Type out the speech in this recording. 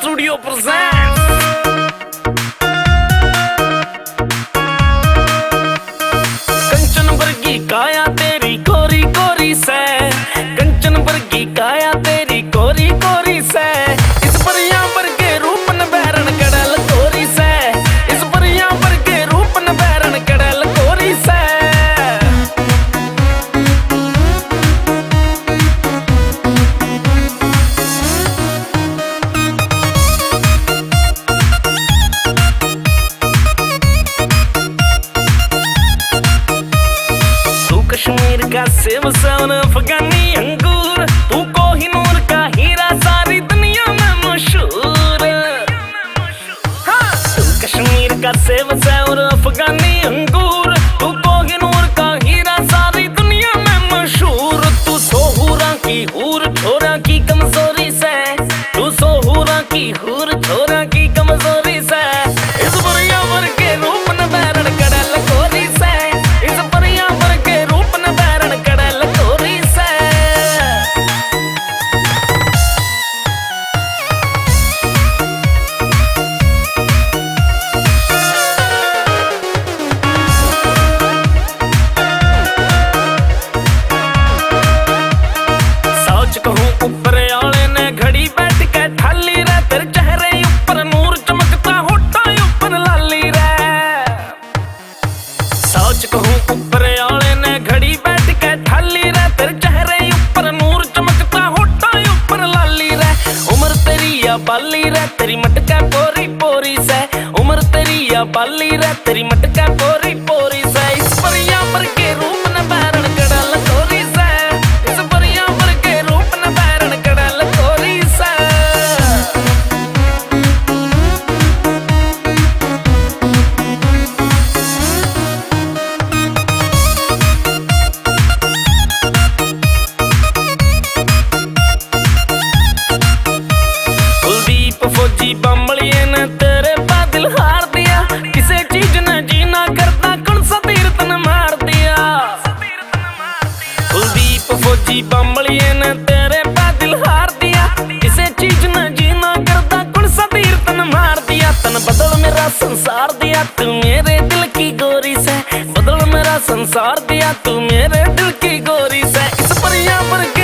Studio presents कंचन वर्गी काया तेरी कोरी कोरी से, कंचन वर्गी काया तेरी कोरी कोरी से, इस परियां वर्गे रूप न बैरन कड़ल कोरी से, इस परियां वर्गे रूप न बैरन कड़ल कोरी से। कश्मीर का सेब सावन अफगानी अंगूर, तू कोहिनूर का हीरा सारी दुनिया में मशहूर। हाँ, तू कश्मीर का सेब सावन अफगानी अंगूर, तू कोहिनूर का हीरा सारी दुनिया में मशहूर। तू सोहूरा की हूर छोरा की कमजोरी से, तू सोहूरा की हूर छोरा की कमजोरी से, इस बुरिया वर्ग के रूप न बैरन कड़ल कोरी से, इस बुरिया वर्ग के रूप न बैरन कड़ल कोरी से। सोच कहूँ ऊपर आले ने घड़ी बैठ के ठाली रे, तेरे चेहरे ऊपर नूर चमकता होठा ऊपर लाली रे। सोच कहूँ ऊपर आले ने घड़ी बैठ के ठाली रे, तेरे चेहरे ऊपर नूर चमकता होठा ऊपर लाली रे। उम्र तेरी या बाली रे, तेरी मटका पोरी पोरी से, उम्र तेरी या बाली रे, तेरी मटका पोरी पोरी से, इस परियां पर के रूप न बैरन कड़ल कोरी से, इस परियां पर के रूप न बैरन कड़ल कोरी से। कुलदीप फौजी बम्बलिए ने तेरे बादल हार दिया, किसे चीज ने जीना करता कौन सा तीर्थ ने मार दिया। कुलदीप फौजी बम्बलिए ने तेरे बादल हार दिया, किसे चीज ने जीना करता कौन सा तीर्थ ने मार दिया। तन बदल मेरा संसार दिया तू मेरे दिल की गोरी से, बदल मेरा संसार दिया तू मेरे दिल की गोरी से, इस परियां पर